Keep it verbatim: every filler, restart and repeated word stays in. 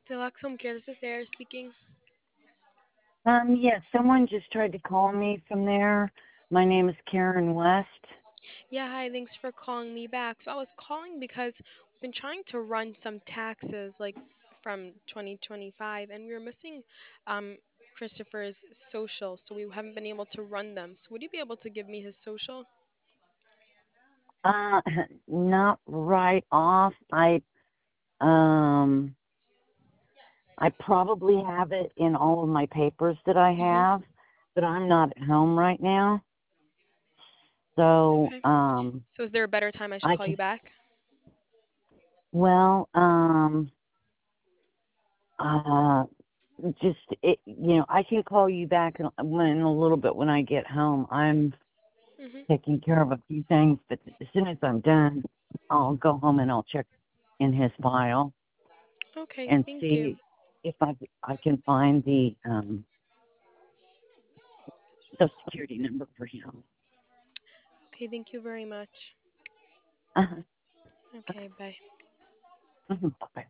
Deluxe Home Care, this is Sarah speaking. Um, yes, someone just tried to call me from there. My name is Karen West. Yeah, hi, thanks for calling me back. So I was calling because we've been trying to run some taxes like from twenty twenty-five and we were missing um Christopher's social, so we haven't been able to run them. So would you be able to give me his social? Uh, not right off. I um, I probably have it in all of my papers that I Mhm. have, but I'm not at home right now. So, Okay. um, So is there a better time I should I call can, you back? well, um, uh, just it, you know, I can call you back in, in a little bit when I get home. I'm Mhm. taking care of a few things, but as soon as I'm done, I'll go home and I'll check in his file Okay, and thank you. see if I I can find the um social security number for him. Okay, thank you very much. Uh-huh. Okay, bye. Mhm. Bye.